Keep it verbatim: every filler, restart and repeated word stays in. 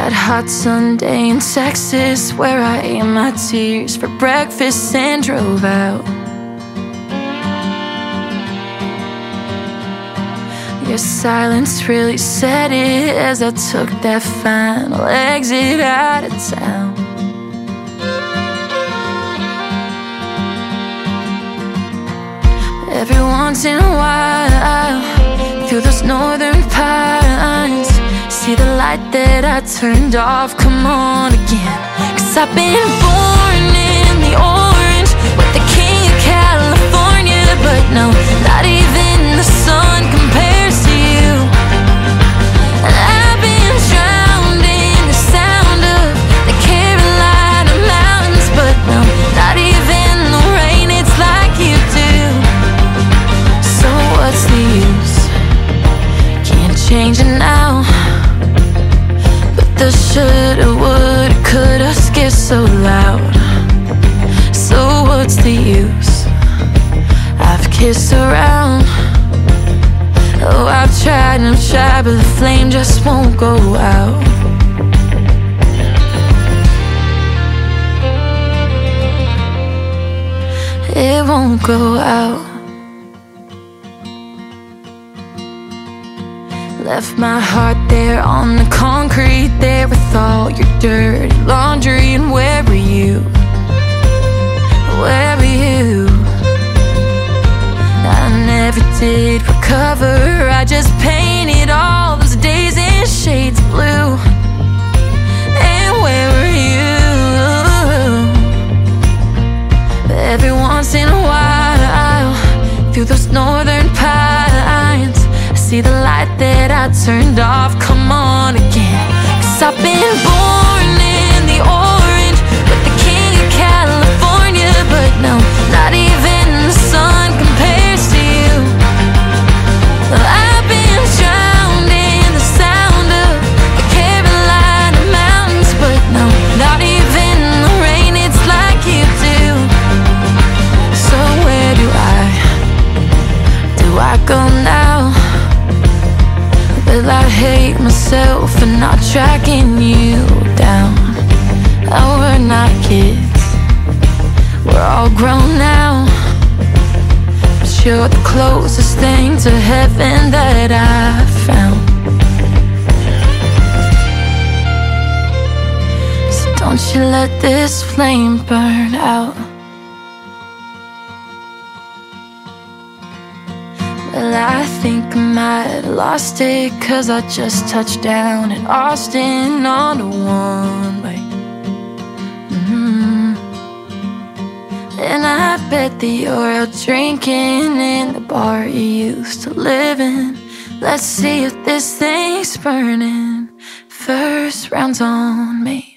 That hot Sunday in Texas, where I ate my tears for breakfast and drove out. Your silence really said it as I took that final exit out of town. Every once in a while, through those northern pines, see the light that I turned off come on again. Cause I've been born in the orange, with the king of California, but no, not even the sun compares to you. And I've been drowned in the sound of the Carolina mountains, but no, not even the rain, it's like you do. So what's the use? Can't change it now. The shoulda, woulda, coulda skipped so loud. So what's the use? I've kissed around. Oh, I've tried and I've tried, but the flame just won't go out. It won't go out. Left my heart there on the concrete, there with all your dirty laundry. And where were you? Where were you? I never did recover, I just painted all those days in shades of blue. And where were you? Every once in a while, through those northern pines, see the light that I turned off come on again. Cause I've been born in the orange, with the king of California, but no, not even the sun compares to you. I've been drowned in the sound of the Carolina mountains, but no, not even the rain, it's like you do. So where do I, do I go now? Well, I hate myself for not tracking you down. Oh, we're not kids, we're all grown now. But you're the closest thing to heaven that I've found. So don't you let this flame burn out. Well, I think I might have lost it, cause I just touched down in Austin on a one-way. mm-hmm. And I bet that you're out drinking in the bar you used to live in. Let's see if this thing's burning. First round's on me.